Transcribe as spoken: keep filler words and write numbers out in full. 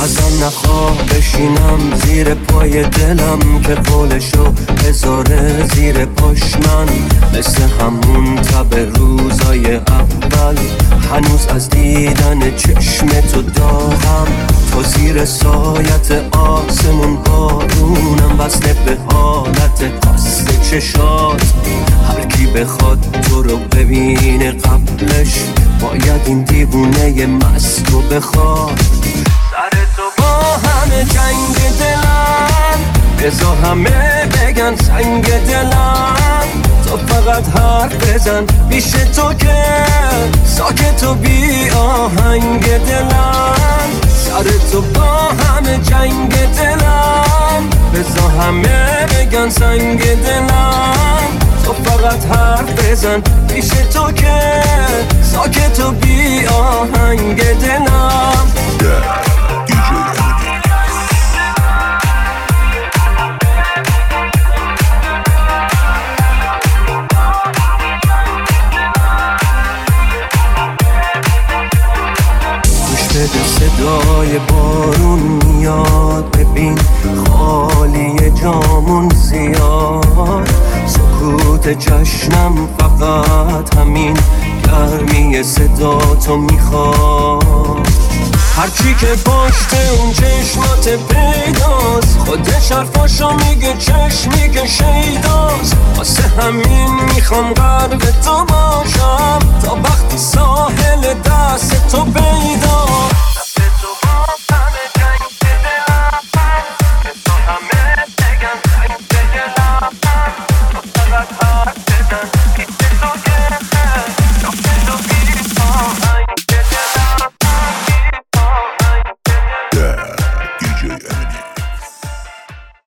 ازم نخواه بشینم زیر پای دلم که قولشو بذاره زیر پاش من مثل همون تب روزای اول هنوز از دیدن چشم تو داغم تو زیر سایت آسمون بارونم وصله به حالت قصد چشات هر کی بخواد تو رو ببینه قبلش باید این دیوونه مست رو بخواد سر تو با همه جنگ دلم بزا همه بگن سنگ دلم تو فقط حرف بزن پیش تو که ساکت و بی آهنگ دلم سر تو با همه جنگ دلم بزا همه بگن سنگ دلم تو فقط حرف بزن پیش تو که ساکت و بی آهنگ دلم بده صدای بارون میاد ببین خالی جامون زیاد سکوت جشنم فقط همین گرمی صدا تو میخواد هرچی که پشت اون چشمات پیداست خودش حرفاشو میگه چشم میگه شیداست واسه همین میخوام غرق تو باشم تا وقتی ساحل دست تو